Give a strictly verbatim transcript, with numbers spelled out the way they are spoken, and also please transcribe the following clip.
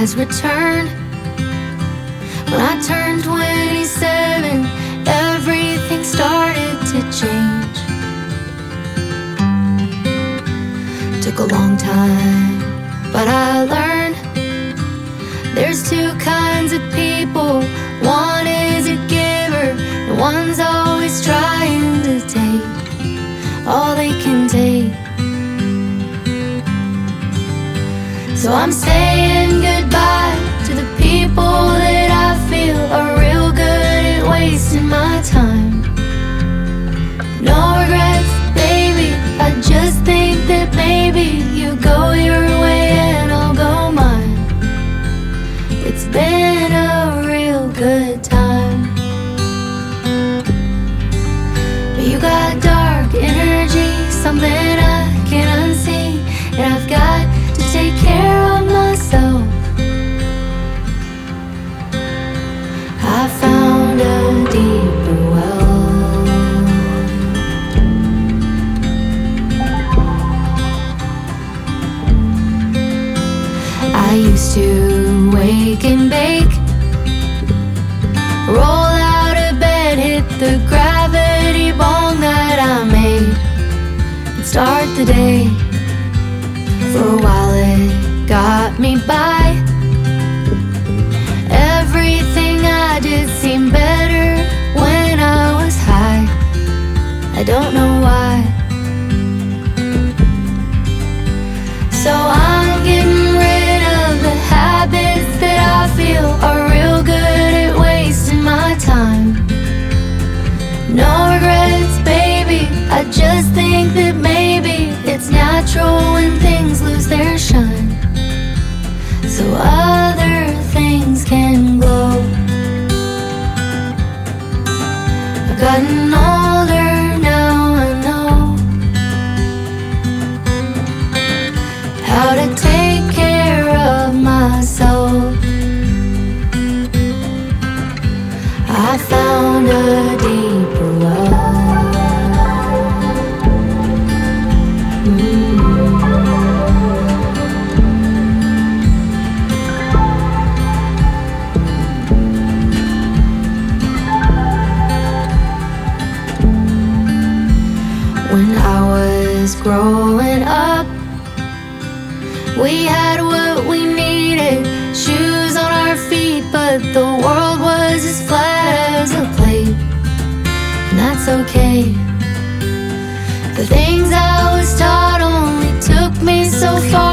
has returned. When I turned twenty-seven, everything started to change. Took a long time, but I learned there's two kinds of people. One is a giver, and one's always trying to take all they can take. So I'm saying goodbye to the people that I feel are real good at wasting my time. No regrets, baby, I just think that maybe you go your way and I'll go mine. It's been a real good time. But you got dark energy, something I can't unsee, and I've got to take care of myself. I found a deeper well. I used to wake and bake, roll out of bed, hit the gravity bong that I made, and start the day. For a while it got me by. Everything I did seemed better when I was high. I don't know why. So I'm getting rid of the habits that I feel are real good at wasting my time. No regrets, baby, I just think that maybe it's natural when things lose their shine, so other things can glow. I've gotten older now, I know how to take care of myself. I found a deeper well. When I was growing up, we had what we needed, shoes on our feet, but the world was as flat as a plate, and that's okay. The things I was taught only took me so far.